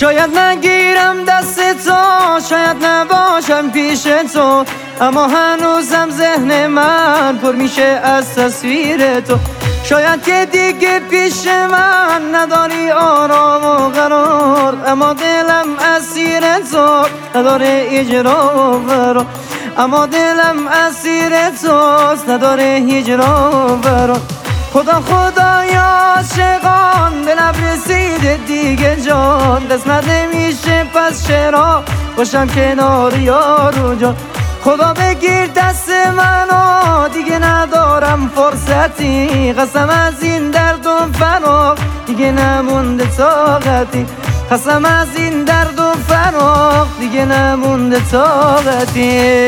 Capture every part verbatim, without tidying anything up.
شاید نگیرم دست تو، شاید نباشم پیش تو، اما هنوزم ذهن من پر میشه از تصویر تو. شاید که دیگه پیش من نداری آرام و قرار، اما دلم اسیر تو نداره اجرا و فرار، اما دلم اسیر توست نداره هجران و فرار. خدا خدا یا عاشقان به لب رسیده دیگه جان، قسمت نمیشه پس چرا باشم کنار یار و جان. خدا بگیر دست منو دیگه ندارم فرصتی، قسم از این درد و فراق دیگه نمونده طاقتی، قسم از این درد و فراق دیگه نمونده طاقتی.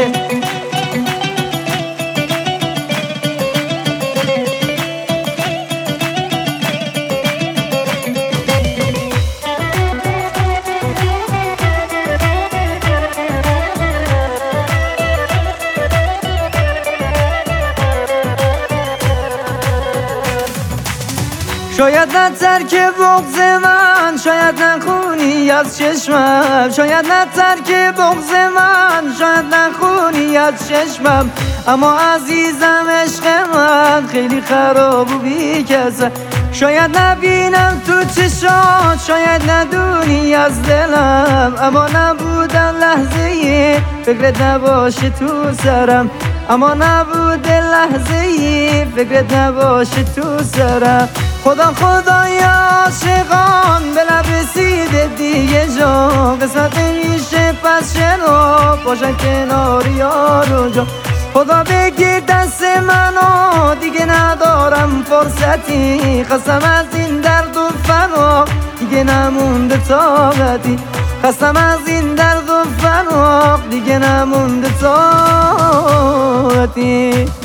شاید نه ترک بغض من، شاید نخونی از چشمم، شاید نه ترک بغض من، شاید نخونی از چشمم، اما عزیزم عشق من خیلی خراب و بیکسه. شاید نبینم تو چشات، شاید ندونی از دلم، اما نبودن لحظه‌ای فکرت نباشه تو سرم، اما نبوده لحظه‌ای فکرت نباشه تو سرم. خدا خدا یا عاشقان به لب رسیده دیگه جان، قسمت نمیشه پس چرا باشن کنار یار و جان. خدا بگیر دست منو دیگه ندارم فرصتی، قسم از این درد و فراق دیگه نمونده طاقتی، قسم از این درد و فراق دیگه نمونده طاقتی.